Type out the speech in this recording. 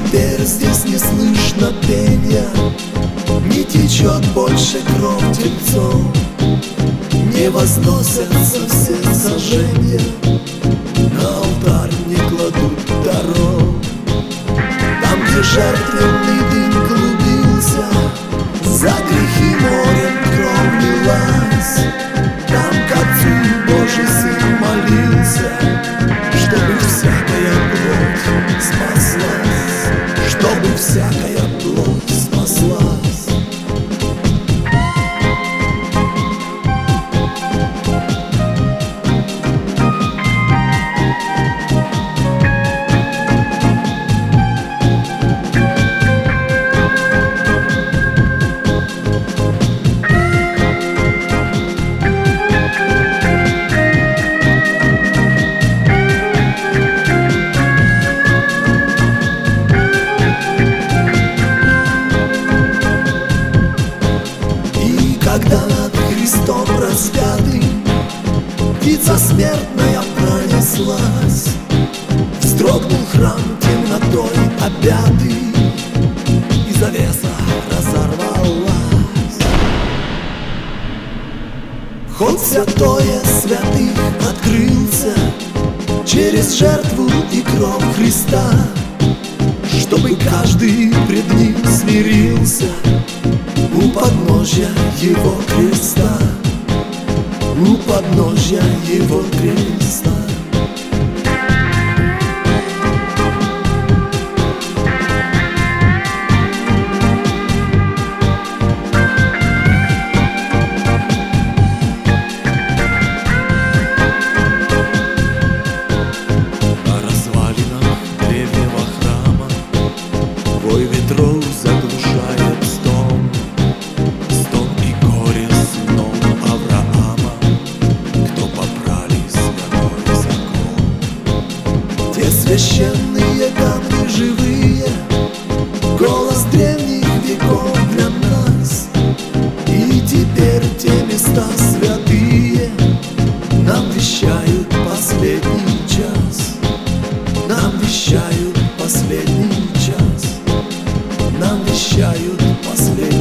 теперь здесь не слышно пения, не течет больше кровь тельцом, не возносятся все сожжения, на алтарь не кладут даров. Там, где жертвенный дым клубился, за грехи морем кровь лилась, там к Отцу Божий Сын молился, чтобы всякая плоть спаслась, чтобы всякая плоть спаслась. Когда над Христом распятым птица смертная пронеслась, вздрогнул храм темнотой объятый, и завеса разорвалась. Вход святое святых открылся через жертву и кровь Христа, чтобы каждый пред Ним смирился у подножья Его креста, у подножья Его креста. На развалинах древнего храма вой ветров заглушает стон и горе снов Авраама, кто попрали святой закон. Те священные камни живые, голос древних веков для нас, и теперь те места святые нам вещают последний час, нам вещают последний час, нам вещают последний час.